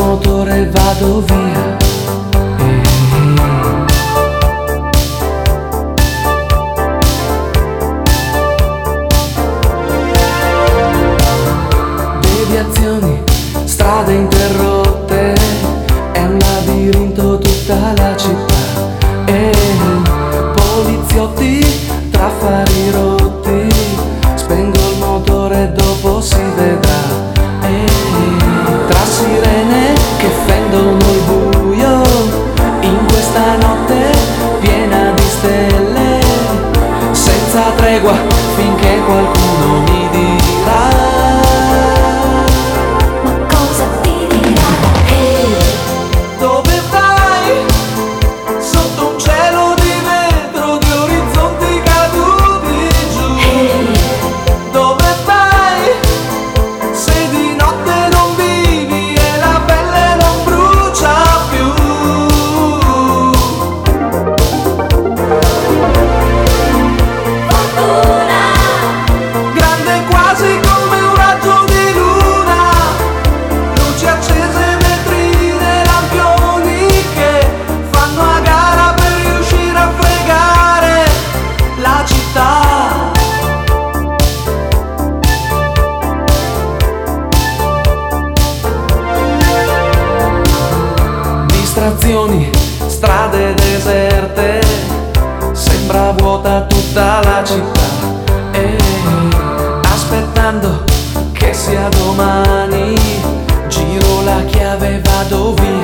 motore e vado via. Deviazioni, strade interrotte, è un labirinto tutta la città. Poliziotti tra fari rotti, spengo il motore e dopo si vedrà. Tra sirene che fendono il buio, in questa notte piena di stelle, senza tregua finché qualcuno mi dirà. Strade deserte, sembra vuota tutta la città. Aspettando che sia domani, giro la chiave e vado via.